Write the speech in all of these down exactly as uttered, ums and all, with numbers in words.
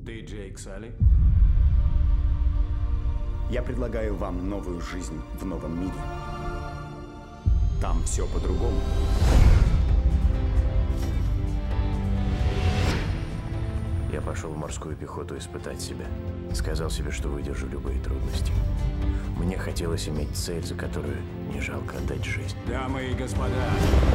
Ты Джейк Салли? Я предлагаю вам новую жизнь в новом мире. Там все по-другому. Я пошел в морскую пехоту испытать себя. Сказал себе, что выдержу любые трудности. Мне хотелось иметь цель, за которую не жалко отдать жизнь. Дамы и господа,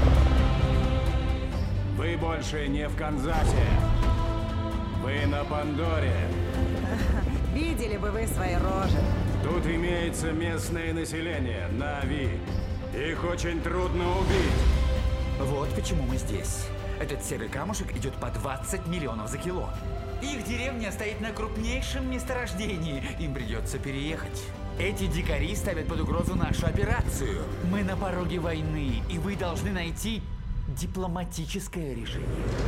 вы больше не в Канзасе. Вы на Пандоре. Видели бы вы свои рожи. Тут имеется местное население, Нави. Их очень трудно убить. Вот почему мы здесь. Этот серый камушек идет по двадцать миллионов за кило. Их деревня стоит на крупнейшем месторождении. Им придется переехать. Эти дикари ставят под угрозу нашу операцию. Мы на пороге войны, и вы должны найти дипломатическое решение.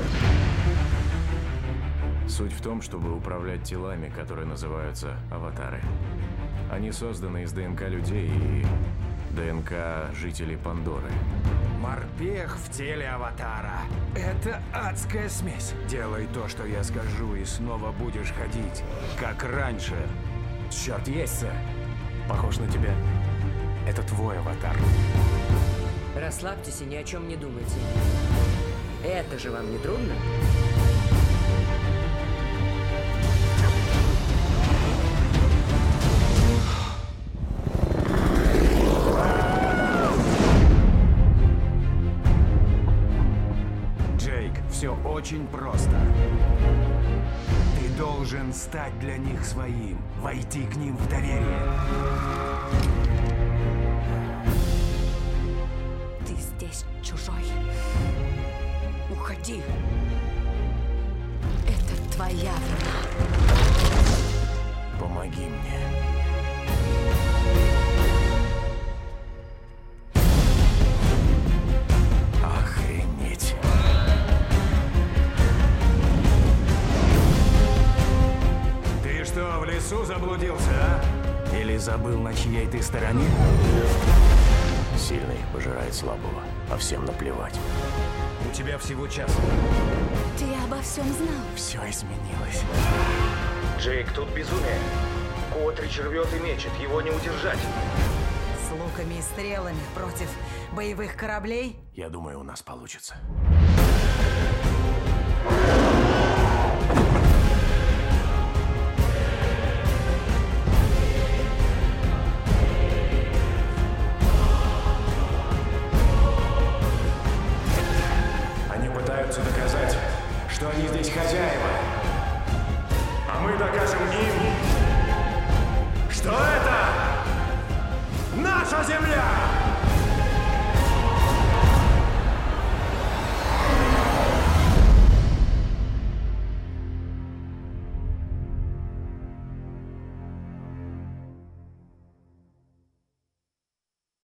Суть в том, чтобы управлять телами, которые называются аватары. Они созданы из ДНК людей и ДНК жителей Пандоры. Морпех в теле аватара. Это адская смесь. Делай то, что я скажу, и снова будешь ходить, как раньше. Черт, есть, сэр. Похож на тебя. Это твой аватар. Расслабьтесь и ни о чем не думайте. Это же вам не трудно? Все очень просто. Ты должен стать для них своим, войти к ним в доверие. Ты здесь чужой. Уходи. Это твоя вина. Помоги мне. В лесу заблудился, а? Или забыл, на чьей ты стороне? Сильный пожирает слабого, а всем наплевать. У тебя всего час. Ты обо всем знал. Все изменилось. Джейк, тут безумие. Котрич рвет и мечет, его не удержать. С луками и стрелами против боевых кораблей? Я думаю, у нас получится. Пытаются доказать, что они здесь хозяева. А мы докажем им,